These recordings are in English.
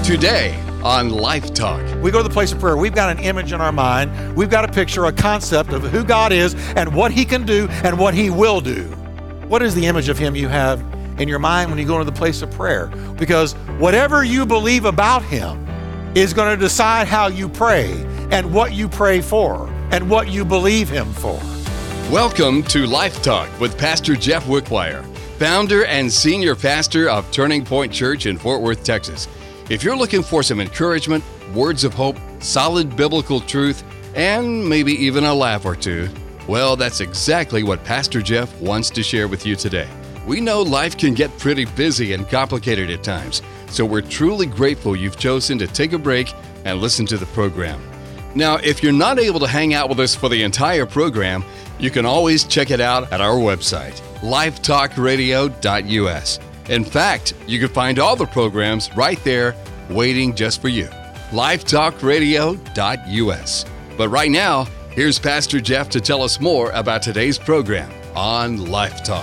Today on Life Talk. We go to the place of prayer. We've got an image in our mind. We've got a picture, a concept of who God is and what He can do and what He will do. What is the image of Him you have in your mind when you go into the place of prayer? Because whatever you believe about Him is going to decide how you pray and what you pray for and what you believe Him for. Welcome to Life Talk with Pastor Jeff Wickwire, founder and senior pastor of Turning Point Church in Fort Worth, Texas. If you're looking for some encouragement, words of hope, solid biblical truth, and maybe even a laugh or two, well, that's exactly what Pastor Jeff wants to share with you today. We know life can get pretty busy and complicated at times, so we're truly grateful you've chosen to take a break and listen to the program. Now, if you're not able to hang out with us for the entire program, you can always check it out at our website, lifetalkradio.us. In fact, you can find all the programs right there waiting just for you. lifetalkradio.us. But right now, here's Pastor Jeff to tell us more about today's program on Life Talk.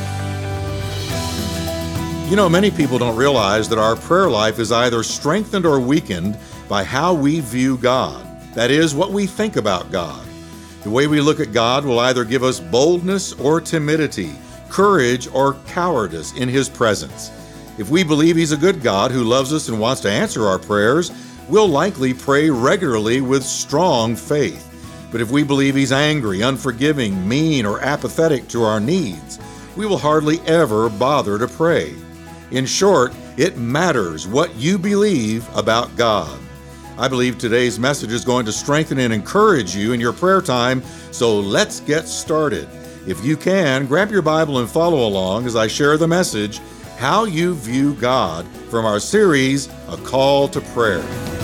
You know, many people don't realize that our prayer life is either strengthened or weakened by how we view God. That is, what we think about God. The way we look at God will either give us boldness or timidity, courage or cowardice in His presence. If we believe He's a good God who loves us and wants to answer our prayers, we'll likely pray regularly with strong faith. But if we believe He's angry, unforgiving, mean, or apathetic to our needs, we will hardly ever bother to pray. In short, it matters what you believe about God. I believe today's message is going to strengthen and encourage you in your prayer time, so let's get started. If you can, grab your Bible and follow along as I share the message, How You View God, from our series, A Call to Prayer.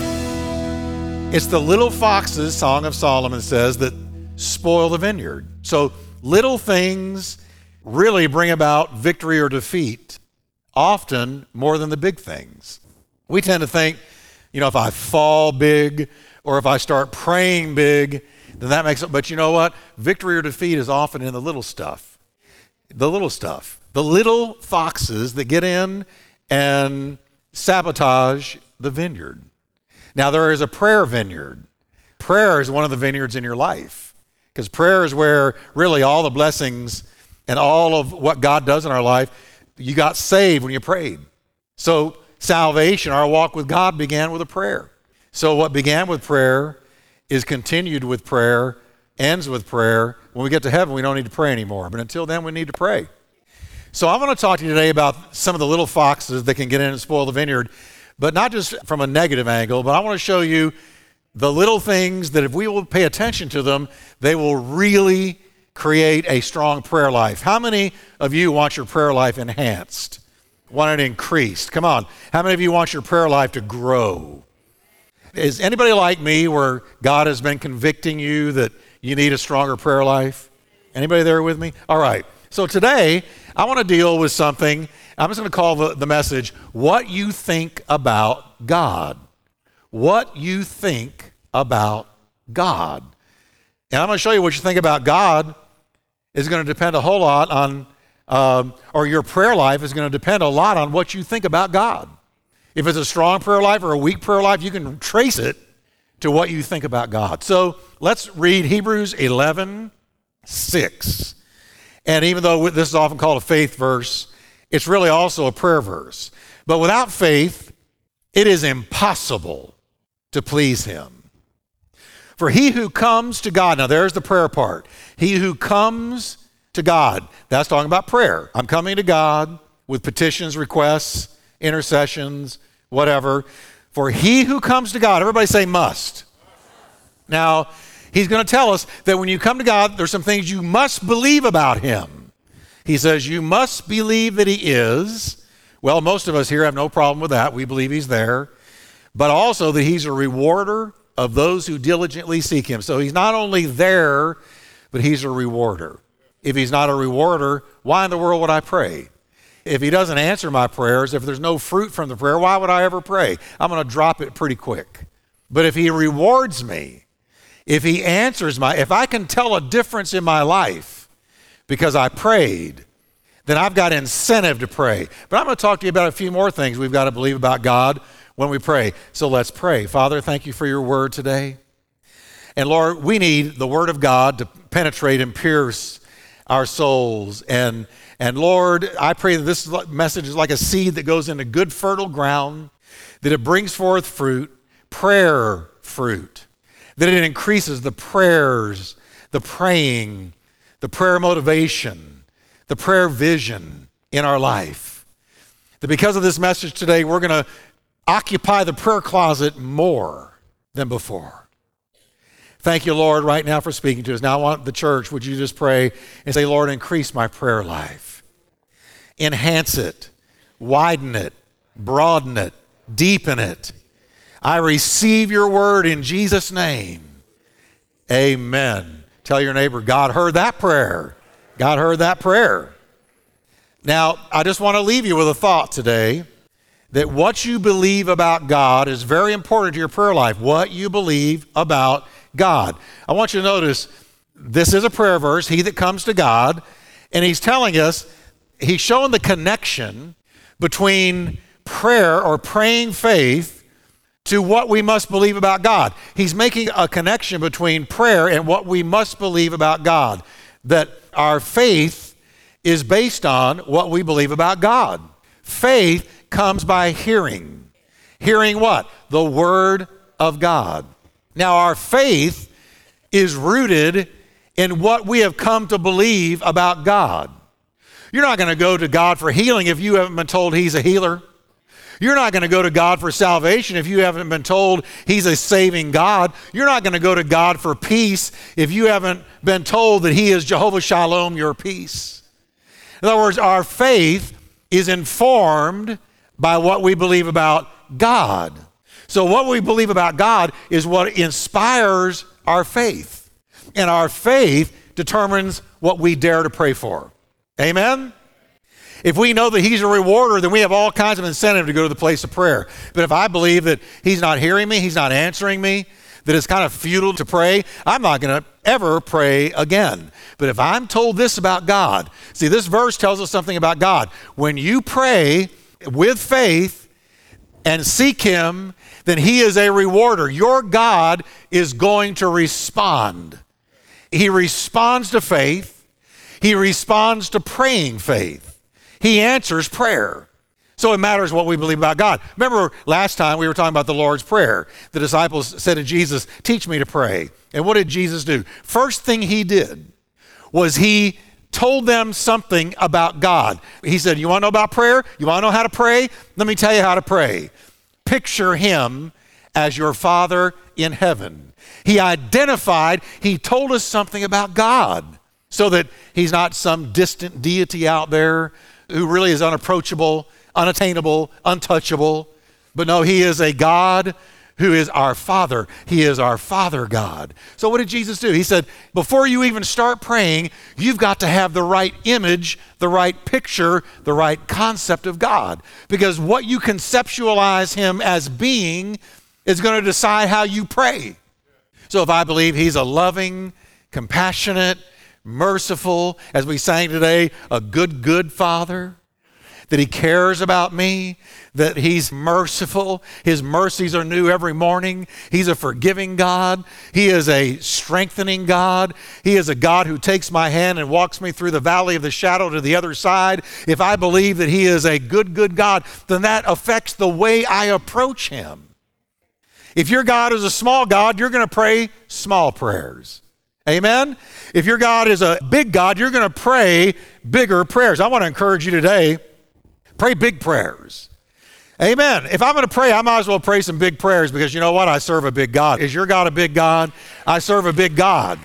It's the little foxes, Song of Solomon says, that spoil the vineyard. So little things really bring about victory or defeat, often more than the big things. We tend to think, if I fall big or if I start praying big, then that makes it. But you know what? Victory or defeat is often in the little stuff. The little stuff. The little foxes that get in and sabotage the vineyard. Now, there is a prayer vineyard. Prayer is one of the vineyards in your life, because prayer is where really all the blessings and all of what God does in our life, you got saved when you prayed. So salvation, our walk with God, began with a prayer. So what began with prayer is continued with prayer, ends with prayer. When we get to heaven, we don't need to pray anymore. But until then, we need to pray. So I want to talk to you today about some of the little foxes that can get in and spoil the vineyard, but not just from a negative angle, but I want to show you the little things that if we will pay attention to them, they will really create a strong prayer life. How many of you want your prayer life enhanced? Want it increased? Come on. How many of you want your prayer life to grow? Is anybody like me where God has been convicting you that you need a stronger prayer life? Anybody there with me? All right. So today, I want to deal with something. I'm just going to call the message, What You Think About God. What you think about God. And I'm going to show you what you think about God is going to depend a whole lot on, or your prayer life is going to depend a lot on what you think about God. If it's a strong prayer life or a weak prayer life, you can trace it to what you think about God. So let's read Hebrews 11:6. And even though this is often called a faith verse, it's really also a prayer verse. But without faith, it is impossible to please Him. For he who comes to God, now there's the prayer part. He who comes to God, that's talking about prayer. I'm coming to God with petitions, requests, intercessions, whatever. For he who comes to God, everybody say must. Now, He's going to tell us that when you come to God, there's some things you must believe about Him. He says you must believe that He is. Well, most of us here have no problem with that. We believe He's there. But also that He's a rewarder of those who diligently seek Him. So He's not only there, but He's a rewarder. If He's not a rewarder, why in the world would I pray? If He doesn't answer my prayers, if there's no fruit from the prayer, why would I ever pray? I'm going to drop it pretty quick. But if He rewards me, if He answers if I can tell a difference in my life because I prayed, then I've got incentive to pray. But I'm going to talk to you about a few more things we've got to believe about God when we pray. So let's pray. Father, thank you for your word today. And Lord, we need the word of God to penetrate and pierce our souls. And Lord, I pray that this message is like a seed that goes into good fertile ground, that it brings forth fruit, prayer fruit, that it increases the prayers, the praying, the prayer motivation, the prayer vision in our life. That because of this message today, we're going to occupy the prayer closet more than before. Thank you, Lord, right now for speaking to us. Now I want the church, would you just pray and say, Lord, increase my prayer life. Enhance it, widen it, broaden it, deepen it. I receive your word in Jesus' name. Amen. Tell your neighbor, God heard that prayer. God heard that prayer. Now, I just want to leave you with a thought today that what you believe about God is very important to your prayer life. What you believe about God. I want you to notice this is a prayer verse, he that comes to God, and he's telling us, he's showing the connection between prayer or praying faith to what we must believe about God. He's making a connection between prayer and what we must believe about God. That our faith is based on what we believe about God. Faith comes by hearing. Hearing what? The Word of God. Now, our faith is rooted in what we have come to believe about God. You're not going to go to God for healing if you haven't been told He's a healer. You're not going to go to God for salvation if you haven't been told He's a saving God. You're not going to go to God for peace if you haven't been told that He is Jehovah Shalom, your peace. In other words, our faith is informed by what we believe about God. So what we believe about God is what inspires our faith. And our faith determines what we dare to pray for. Amen? If we know that He's a rewarder, then we have all kinds of incentive to go to the place of prayer. But if I believe that He's not hearing me, He's not answering me, that it's kind of futile to pray, I'm not going to ever pray again. But if I'm told this about God, see, this verse tells us something about God. When you pray with faith and seek Him, then He is a rewarder. Your God is going to respond. He responds to faith. He responds to praying faith. He answers prayer. So it matters what we believe about God. Remember last time we were talking about the Lord's Prayer. The disciples said to Jesus, teach me to pray. And what did Jesus do? First thing He did was He told them something about God. He said, you want to know about prayer? You want to know how to pray? Let me tell you how to pray. Picture Him as your Father in heaven. He identified, He told us something about God so that He's not some distant deity out there who really is unapproachable, unattainable, untouchable. But no, He is a God who is our Father. He is our Father God. So what did Jesus do? He said, before you even start praying, you've got to have the right image, the right picture, the right concept of God. Because what you conceptualize Him as being is going to decide how you pray. So if I believe He's a loving, compassionate, merciful, as we sang today, a good Father, that He cares about me, that He's merciful. His mercies are new every morning. He's a forgiving God. He is a strengthening God. He is a God who takes my hand and walks me through the valley of the shadow to the other side. If I believe that He is a good God, then that affects the way I approach Him. If your God is a small God, you're going to pray small prayers. Amen? If your God is a big God, you're going to pray bigger prayers. I want to encourage you today, pray big prayers. Amen. If I'm going to pray, I might as well pray some big prayers because you know what? I serve a big God. Is your God a big God? I serve a big God.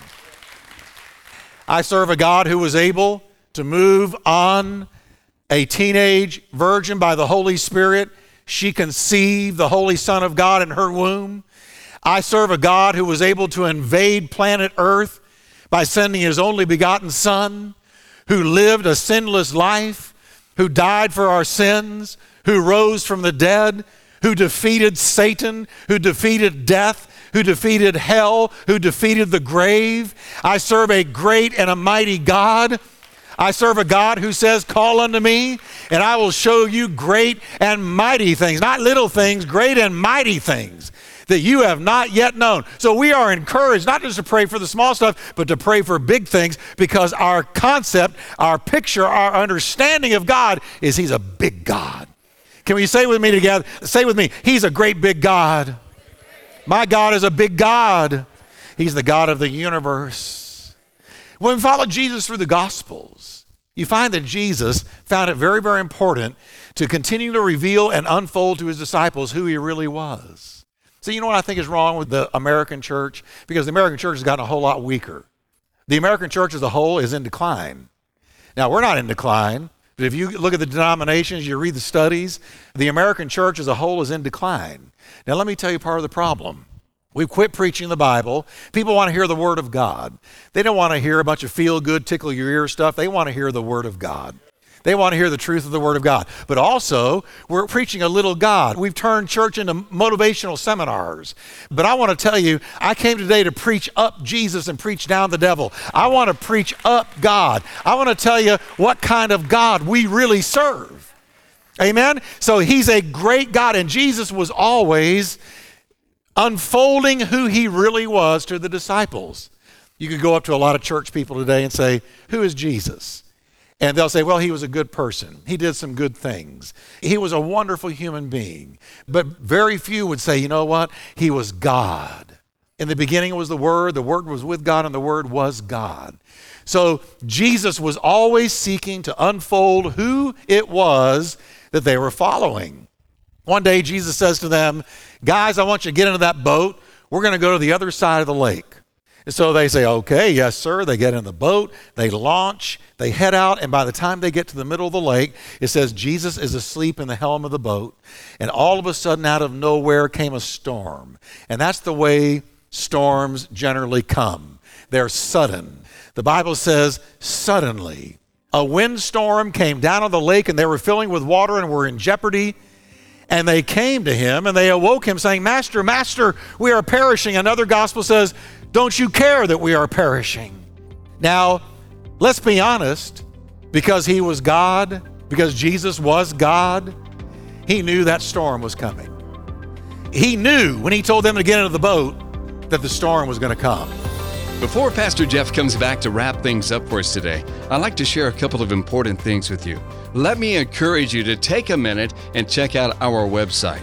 I serve a God who was able to move on a teenage virgin by the Holy Spirit. She conceived the Holy Son of God in her womb. I serve a God who was able to invade planet Earth by sending His only begotten Son, who lived a sinless life, who died for our sins, who rose from the dead, who defeated Satan, who defeated death, who defeated hell, who defeated the grave. I serve a great and a mighty God. I serve a God who says, call unto me, and I will show you great and mighty things. Not little things, great and mighty things that you have not yet known. So we are encouraged not just to pray for the small stuff, but to pray for big things, because our concept, our picture, our understanding of God is He's a big God. Can we say with me together? Say with me, He's a great big God. My God is a big God. He's the God of the universe. When we follow Jesus through the Gospels, you find that Jesus found it very, very important to continue to reveal and unfold to His disciples who He really was. So you know what I think is wrong with the American church? Because the American church has gotten a whole lot weaker. The American church as a whole is in decline. Now, we're not in decline, but if you look at the denominations, you read the studies, the American church as a whole is in decline. Now, let me tell you part of the problem. We've quit preaching the Bible. People want to hear the Word of God. They don't want to hear a bunch of feel-good, tickle-your-ear stuff. They want to hear the Word of God. They want to hear the truth of the Word of God. But also, we're preaching a little God. We've turned church into motivational seminars. But I want to tell you, I came today to preach up Jesus and preach down the devil. I want to preach up God. I want to tell you what kind of God we really serve. Amen? So He's a great God, and Jesus was always unfolding who He really was to the disciples. You could go up to a lot of church people today and say, who is Jesus? And they'll say, well, He was a good person. He did some good things. He was a wonderful human being. But very few would say, you know what? He was God. In the beginning was the Word was with God, and the Word was God. So Jesus was always seeking to unfold who it was that they were following. One day Jesus says to them, guys, I want you to get into that boat. We're going to go to the other side of the lake. And so they say, okay, yes, sir. They get in the boat, they launch, they head out, and by the time they get to the middle of the lake, it says Jesus is asleep in the helm of the boat, and all of a sudden out of nowhere came a storm. And that's the way storms generally come. They're sudden. The Bible says, suddenly, a windstorm came down on the lake, and they were filling with water and were in jeopardy. And they came to Him, and they awoke Him, saying, Master, Master, we are perishing. Another gospel says, don't you care that we are perishing? Now, let's be honest, because He was God, because Jesus was God, He knew that storm was coming. He knew when He told them to get into the boat that the storm was going to come. Before Pastor Jeff comes back to wrap things up for us today, I'd like to share a couple of important things with you. Let me encourage you to take a minute and check out our website,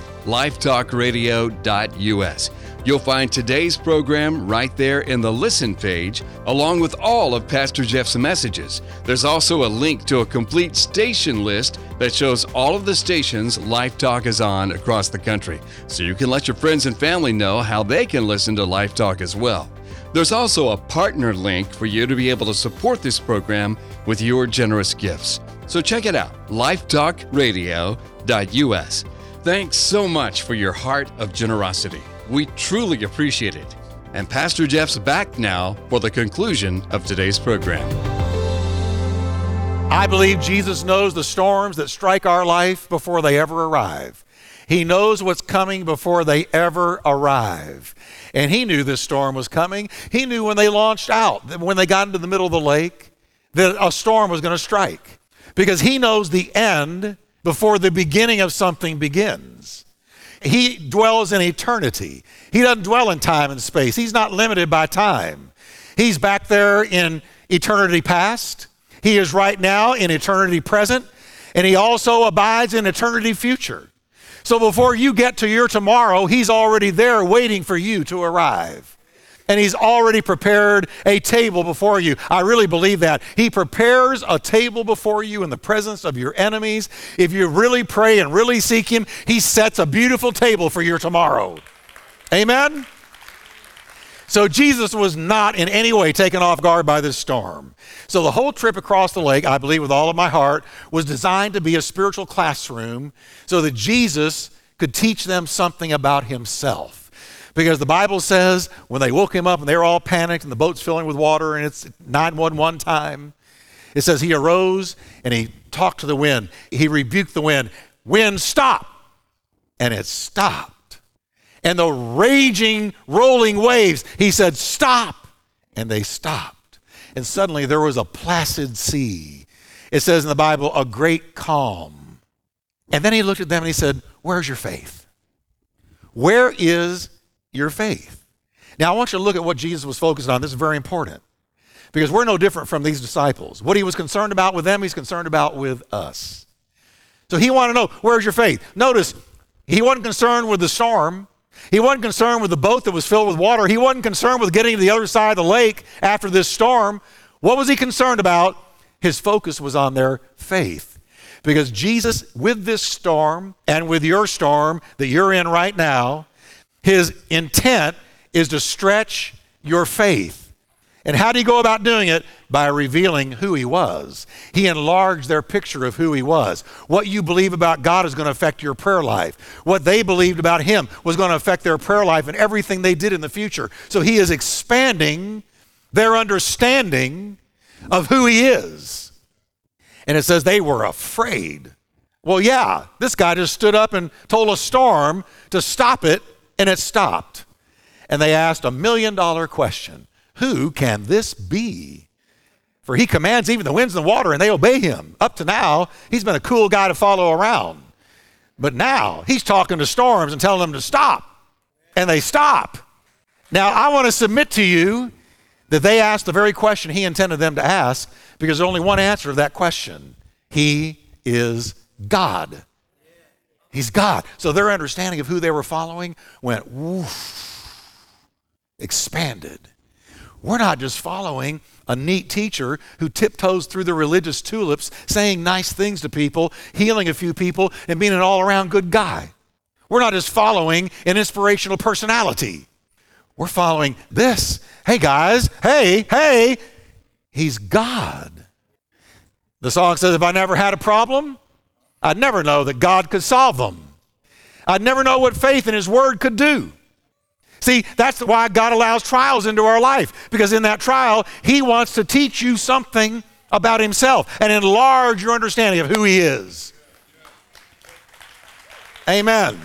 lifetalkradio.us. You'll find today's program right there in the Listen page, along with all of Pastor Jeff's messages. There's also a link to a complete station list that shows all of the stations Life Talk is on across the country, so you can let your friends and family know how they can listen to Life Talk as well. There's also a partner link for you to be able to support this program with your generous gifts. So check it out, lifetalkradio.us. Thanks so much for your heart of generosity. We truly appreciate it. And Pastor Jeff's back now for the conclusion of today's program. I believe Jesus knows the storms that strike our life before they ever arrive. He knows what's coming before they ever arrive. And He knew this storm was coming. He knew when they launched out, that when they got into the middle of the lake, that a storm was going to strike. Because He knows the end before the beginning of something begins. He dwells in eternity. He doesn't dwell in time and space. He's not limited by time. He's back there in eternity past. He is right now in eternity present. And He also abides in eternity future. So before you get to your tomorrow, He's already there waiting for you to arrive. And He's already prepared a table before you. I really believe that. He prepares a table before you in the presence of your enemies. If you really pray and really seek Him, He sets a beautiful table for your tomorrow. Amen? So Jesus was not in any way taken off guard by this storm. So the whole trip across the lake, I believe with all of my heart, was designed to be a spiritual classroom so that Jesus could teach them something about Himself. Because the Bible says when they woke Him up and they were all panicked and the boat's filling with water and it's 911 time, it says He arose and He talked to the wind. He rebuked the wind. Wind, stop. And it stopped. And the raging, rolling waves, He said, stop. And they stopped. And suddenly there was a placid sea. It says in the Bible, a great calm. And then he looked at them and he said, where's your faith? Where is your faith? Now, I want you to look at what Jesus was focused on. This is very important because we're no different from these disciples. What he was concerned about with them, he's concerned about with us. So he wanted to know, where's your faith? Notice, he wasn't concerned with the storm. He wasn't concerned with the boat that was filled with water. He wasn't concerned with getting to the other side of the lake after this storm. What was he concerned about? His focus was on their faith. Because Jesus, with this storm and with your storm that you're in right now, his intent is to stretch your faith. And how did he go about doing it? By revealing who he was. He enlarged their picture of who he was. What you believe about God is going to affect your prayer life. What they believed about him was going to affect their prayer life and everything they did in the future. So he is expanding their understanding of who he is. And it says they were afraid. Well, yeah, this guy just stood up and told a storm to stop it, and it stopped. And they asked $1 million question. Who can this be? For he commands even the winds and the water, and they obey him. Up to now, he's been a cool guy to follow around. But now, he's talking to storms and telling them to stop. And they stop. Now, I want to submit to you that they asked the very question he intended them to ask, because there's only one answer to that question. He is God. He's God. So their understanding of who they were following went woof, expanded. We're not just following a neat teacher who tiptoes through the religious tulips, saying nice things to people, healing a few people, and being an all-around good guy. We're not just following an inspirational personality. We're following this. Hey, guys. Hey. He's God. The song says, if I never had a problem, I'd never know that God could solve them. I'd never know what faith in his word could do. See, that's why God allows trials into our life, because in that trial, he wants to teach you something about himself and enlarge your understanding of who he is. Amen.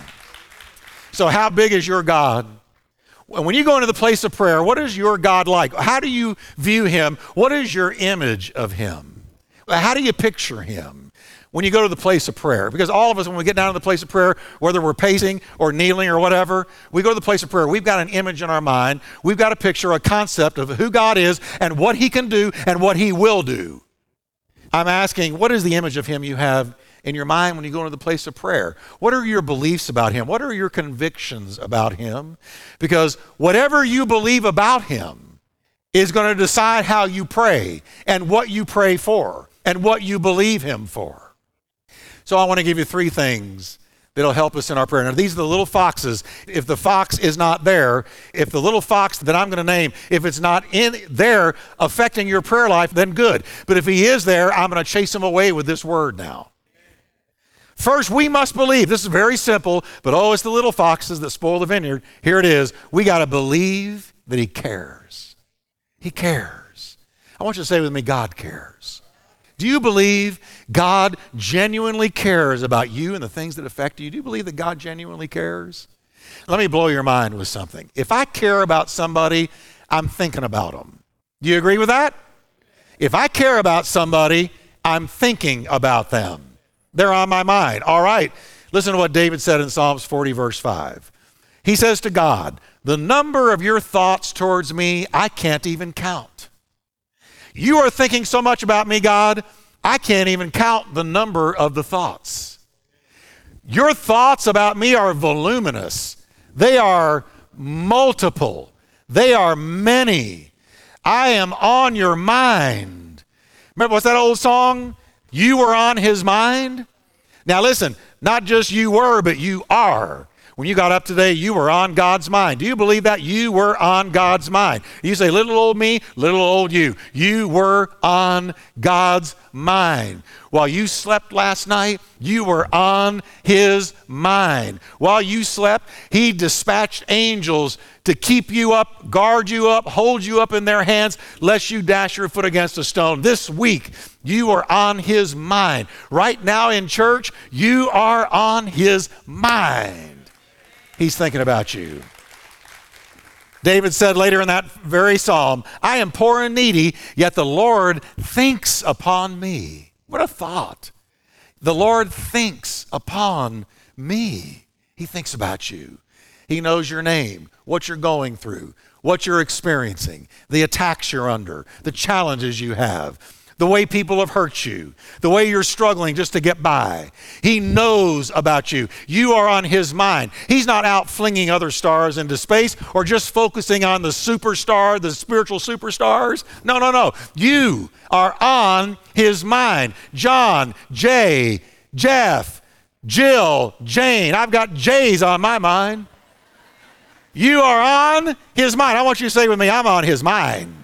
So how big is your God? When you go into the place of prayer, what is your God like? How do you view him? What is your image of him? How do you picture him when you go to the place of prayer? Because all of us, when we get down to the place of prayer, whether we're pacing or kneeling or whatever, we go to the place of prayer. We've got an image in our mind. We've got a picture, a concept of who God is and what he can do and what he will do. I'm asking, what is the image of him you have in your mind when you go into the place of prayer? What are your beliefs about him? What are your convictions about him? Because whatever you believe about him is going to decide how you pray and what you pray for and what you believe him for. So I want to give you 3 things that'll help us in our prayer. Now, these are the little foxes. If the fox is not there, if the little fox that I'm going to name, if it's not in there affecting your prayer life, then good. But if he is there, I'm going to chase him away with this word now. First, we must believe. This is very simple, but it's the little foxes that spoil the vineyard. Here it is. We got to believe that he cares. He cares. I want you to say with me, God cares. Do you believe God genuinely cares about you and the things that affect you? Do you believe that God genuinely cares? Let me blow your mind with something. If I care about somebody, I'm thinking about them. Do you agree with that? If I care about somebody, I'm thinking about them. They're on my mind. All right. Listen to what David said in Psalms 40, verse 5. He says to God, the number of your thoughts towards me, I can't even count. You are thinking so much about me, God, I can't even count the number of the thoughts. Your thoughts about me are voluminous. They are multiple. They are many. I am on your mind. Remember, what's that old song? You were on his mind. Now listen, not just you were, but you are. When you got up today, you were on God's mind. Do you believe that? You were on God's mind. You say, little old me, little old you. You were on God's mind. While you slept last night, you were on his mind. While you slept, he dispatched angels to keep you up, guard you up, hold you up in their hands, lest you dash your foot against a stone. This week, you are on his mind. Right now in church, you are on his mind. He's thinking about you. David said later in that very psalm, I am poor and needy, yet the Lord thinks upon me. What a thought. The Lord thinks upon me. He thinks about you. He knows your name, what you're going through, what you're experiencing, the attacks you're under, the challenges you have, the way people have hurt you, the way you're struggling just to get by. He knows about you. You are on his mind. He's not out flinging other stars into space or just focusing on the superstar, the spiritual superstars. No, no, no. You are on his mind. John, Jay, Jeff, Jill, Jane. I've got J's on my mind. You are on his mind. I want you to say with me, I'm on his mind.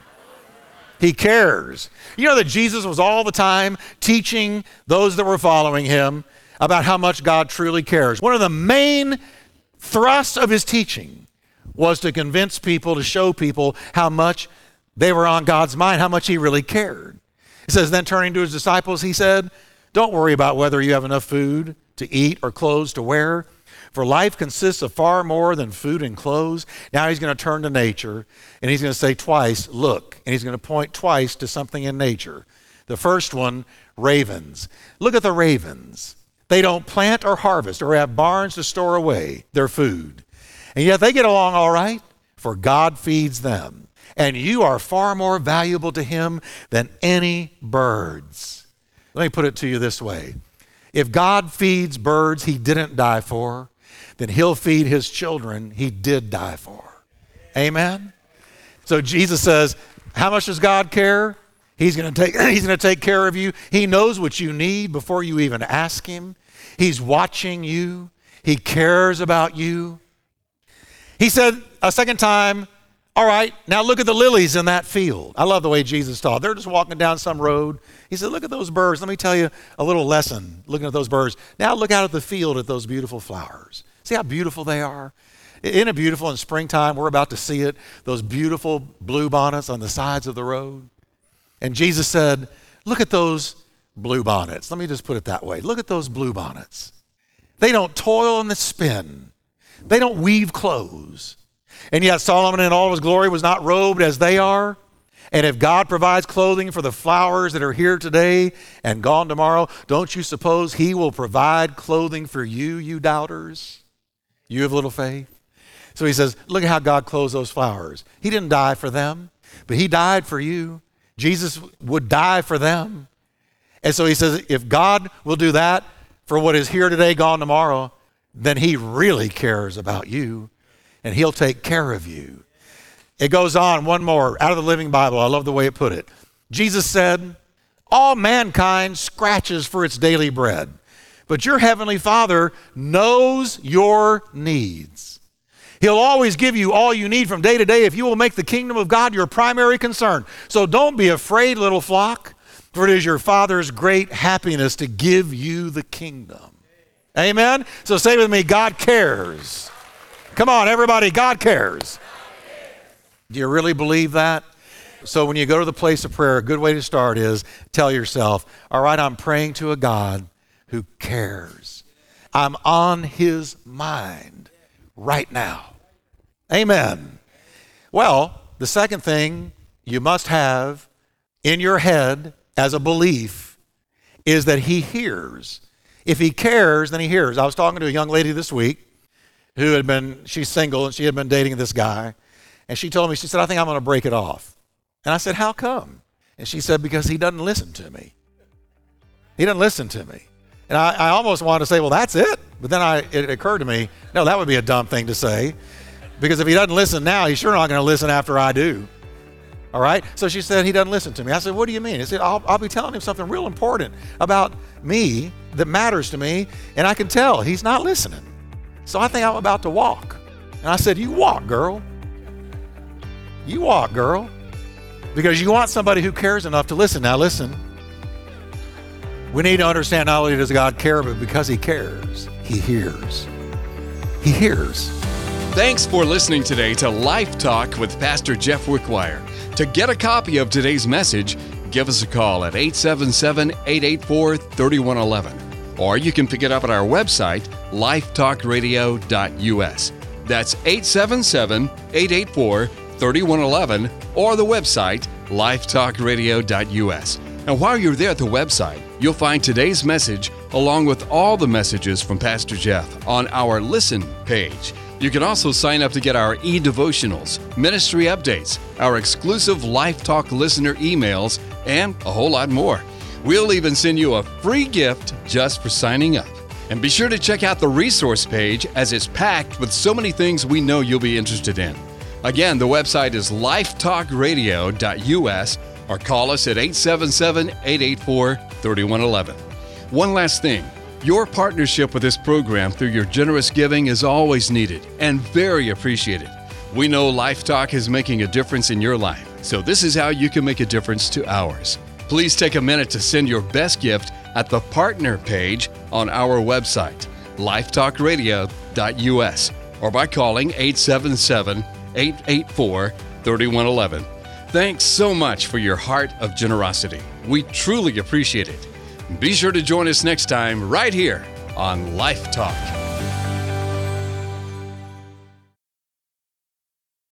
He cares. You know that Jesus was all the time teaching those that were following him about how much God truly cares. One of the main thrusts of his teaching was to convince people, to show people how much they were on God's mind, how much he really cared. It says, then turning to his disciples, he said, don't worry about whether you have enough food to eat or clothes to wear, for life consists of far more than food and clothes. Now he's going to turn to nature, and he's going to say twice, look, and he's going to point twice to something in nature. The first one, ravens. Look at the ravens. They don't plant or harvest or have barns to store away their food. And yet they get along all right, for God feeds them. And you are far more valuable to him than any birds. Let me put it to you this way. If God feeds birds he didn't die for, then he'll feed his children he did die for. Amen? So Jesus says, how much does God care? He's going to take care of you. He knows what you need before you even ask him. He's watching you. He cares about you. He said a second time, all right, now look at the lilies in that field. I love the way Jesus taught. They're just walking down some road. He said, look at those birds. Let me tell you a little lesson looking at those birds. Now look out at the field at those beautiful flowers. See how beautiful they are? Isn't it beautiful in springtime? We're about to see it. Those beautiful bluebonnets on the sides of the road. And Jesus said, look at those bluebonnets. Let me just put it that way. Look at those bluebonnets. They don't toil and spin. They don't weave clothes. And yet Solomon in all of his glory was not robed as they are. And if God provides clothing for the flowers that are here today and gone tomorrow, don't you suppose he will provide clothing for you, you doubters? You have little faith. So he says, look at how God clothes those flowers. He didn't die for them, but he died for you. Jesus would die for them. And so he says, if God will do that for what is here today, gone tomorrow, then he really cares about you, and he'll take care of you. It goes on, one more, out of the Living Bible. I love the way it put it. Jesus said, all mankind scratches for its daily bread, but your heavenly Father knows your needs. He'll always give you all you need from day to day if you will make the kingdom of God your primary concern. So don't be afraid, little flock, for it is your Father's great happiness to give you the kingdom. Amen? So say with me, God cares. Come on, everybody, God cares. Do you really believe that? So when you go to the place of prayer, a good way to start is tell yourself, all right, I'm praying to a God who cares. I'm on his mind right now. Amen. Well, the second thing you must have in your head as a belief is that he hears. If he cares, then he hears. I was talking to a young lady this week she's single and she had been dating this guy. And she told me, she said, I think I'm going to break it off. And I said, how come? And she said, because he doesn't listen to me. He doesn't listen to me. And I almost wanted to say, well, that's it. But then it occurred to me, no, that would be a dumb thing to say. Because if he doesn't listen now, he's sure not going to listen after I do. All right? So she said, he doesn't listen to me. I said, what do you mean? He said, I'll be telling him something real important about me that matters to me, and I can tell he's not listening. So I think I'm about to walk. And I said, you walk, girl. You walk, girl. Because you want somebody who cares enough to listen. Now listen. We need to understand not only does God care, but because he cares, he hears. He hears. Thanks for listening today to Life Talk with Pastor Jeff Wickwire. To get a copy of today's message, give us a call at 877-884-3111. Or you can pick it up at our website, lifetalkradio.us. That's 877-884-3111 or the website, lifetalkradio.us. And while you're there at the website, you'll find today's message along with all the messages from Pastor Jeff on our Listen page. You can also sign up to get our e-devotionals, ministry updates, our exclusive Life Talk listener emails, and a whole lot more. We'll even send you a free gift just for signing up. And be sure to check out the resource page, as it's packed with so many things we know you'll be interested in. Again, the website is lifetalkradio.us, or call us at 877-884-3111. One last thing. Your partnership with this program through your generous giving is always needed and very appreciated. We know Life Talk is making a difference in your life, so this is how you can make a difference to ours. Please take a minute to send your best gift at the partner page on our website, lifetalkradio.us, or by calling 877-884-3111. Thanks so much for your heart of generosity. We truly appreciate it. Be sure to join us next time right here on Life Talk.